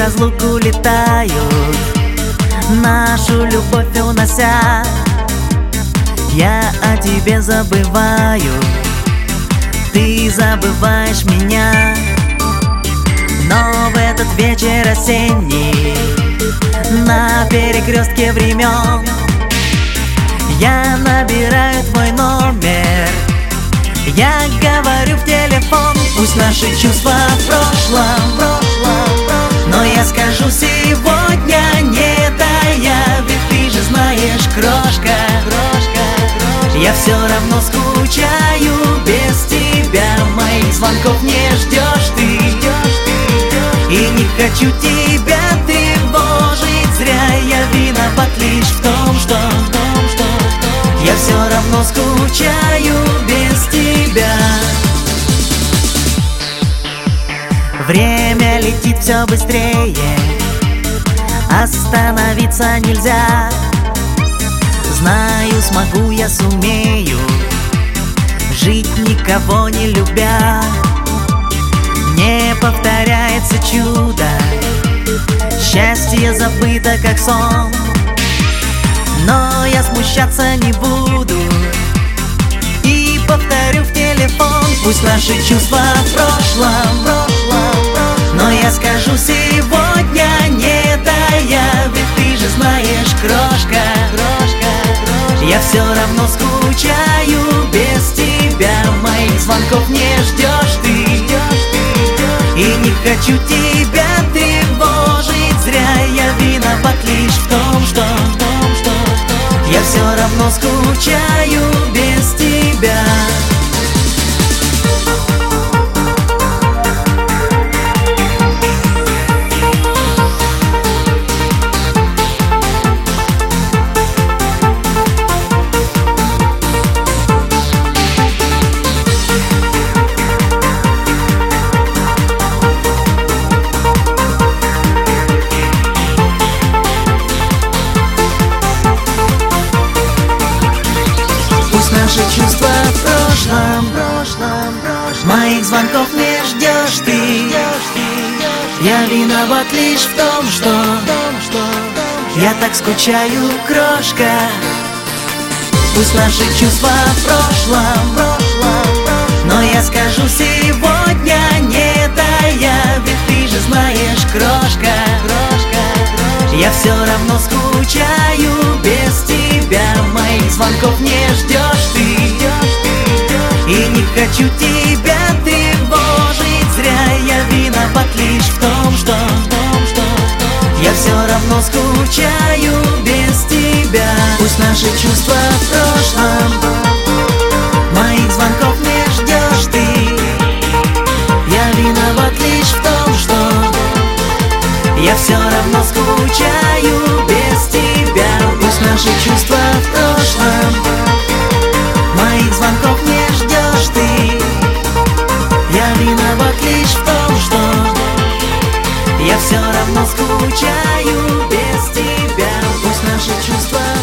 разлуку летают, нашу любовь унося. Я о тебе забываю, ты забываешь меня. Но в этот вечер осенний, на перекрестке времен, я набираю твой номер, я говорю в телефон. Пусть наши чувства в прошлом, но я скажу сегодня не тая. Ведь ты же знаешь, крошка, я все равно скучаю без тебя. Моих звонков не ждешь ты, и не хочу тебя тревожить зря. Я виноват лишь в том, что я все равно скучаю без тебя. Время летит все быстрее, остановиться нельзя. Знаю, смогу, я сумею жить, никого не любя. Не повторяется чудо, счастье забыто как сон. Но я смущаться не буду и повторю в телефон. Пусть наши чувства в прошлом, но я скажу сегодня не тая. Ведь ты же знаешь, крошка, я все равно скучаю без тебя. Моих звонков не ждешь ты, и не хочу тебя тревожить зря. Я виноват лишь в том, что я все равно скучаю без тебя. Наши чувства в прошлом, моих звонков не ждешь ты. Я виноват лишь в том, что я так скучаю, крошка. Пусть наши чувства в прошлом, но я скажу сегодня не тая. Ведь ты же знаешь, крошка, я все равно скучаю без тебя. Моих звонков не ждешь ты, и не хочу тебя тревожить зря. Я виноват лишь в том, что я все равно скучаю без тебя. Пусть наши чувства в прошлом, моих звонков не ждешь ты. Я виноват лишь в том, что я все равно скучаю без тебя. Пусть наши чувства в прошлом, моих звонков не ждешь ты. Я виноват лишь в том, что я все равно скучаю без тебя. Пусть наши чувства